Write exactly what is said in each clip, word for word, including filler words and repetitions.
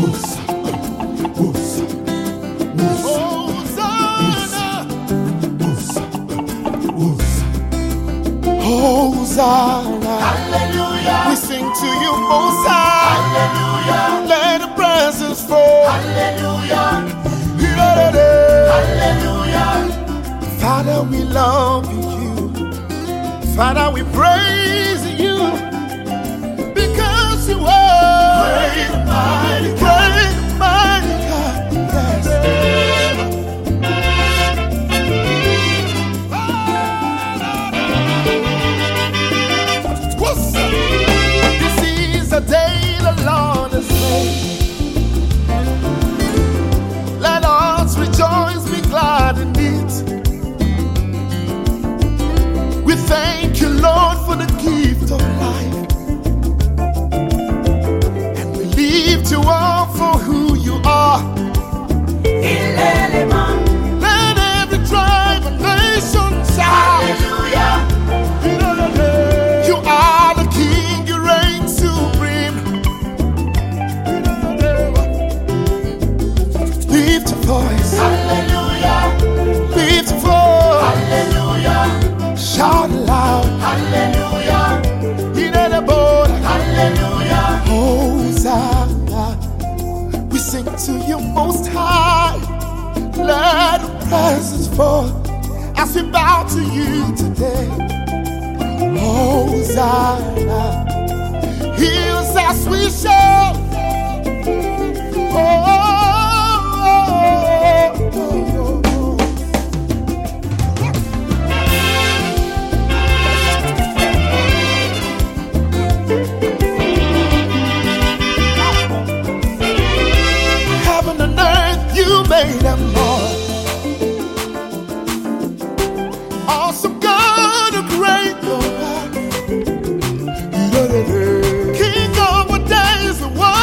Hosanna. Hallelujah. We sing to you, Most High. Hallelujah. Let the presence fall. Hallelujah. Hallelujah. Father, we love you. Father, we praise you because you are Great and mighty God. great and mighty God. Yes. This is a day the Lord has made. Let us rejoice, be glad in it. We thank you, Lord, for the gift of life. And we lift you up for who you are. Let every tribe and nation shout. Hallelujah. You are the King, you reign supreme. Lift your voice, Hallelujah. lift your voice, Hallelujah. shout aloud. Hallelujah. In the border, Hallelujah. Hosanna. We sing to you, Most High. Let the presence fall as we bow to you today. Hosanna. Hear us as we shout. Oh, oh, oh, oh, oh. Heaven and earth, you made them all. Awesome God, a great God. King of our days, the one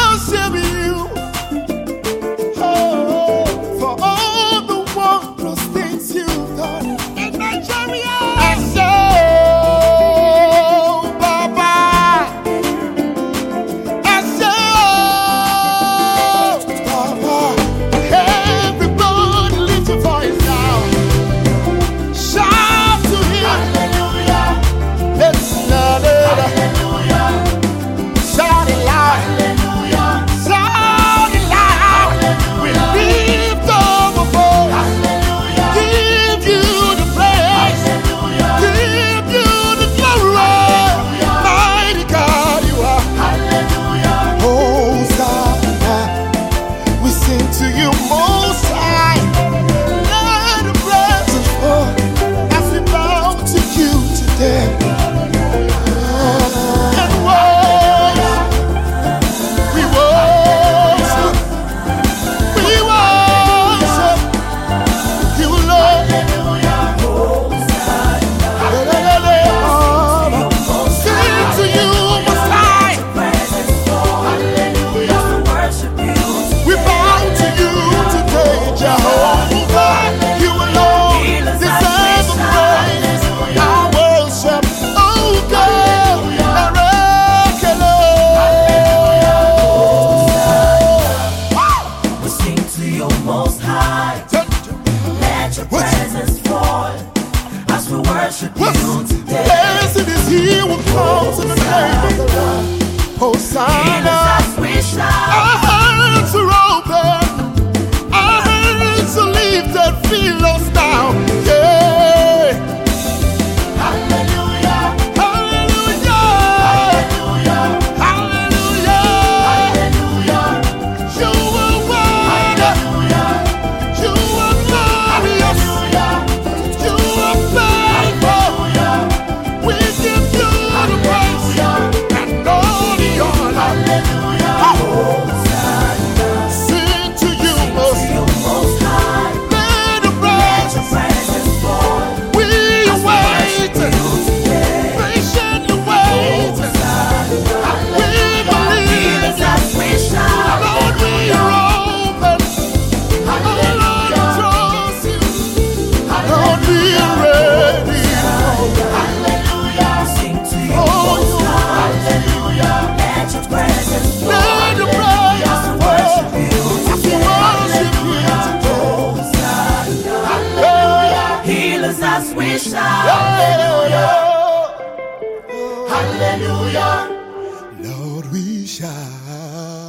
shout hallelujah. Hallelujah. Lord, we shout.